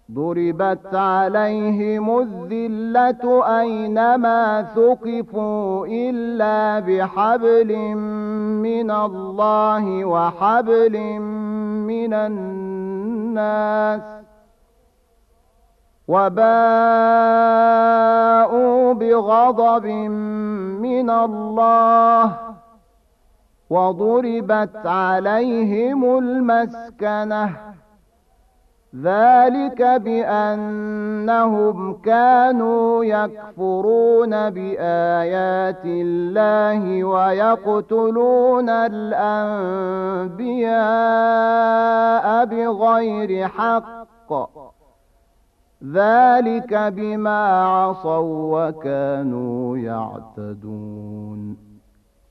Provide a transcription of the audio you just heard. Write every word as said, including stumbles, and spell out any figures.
ضربت عليهم الذلة أينما ثقفوا إلا بحبل من الله وحبل من الناس وباءوا بغضب من الله وضربت عليهم المسكنة ذلك بأنهم كانوا يكفرون بآيات الله ويقتلون الأنبياء بغير حق ذلك بما عصوا وكانوا يعتدون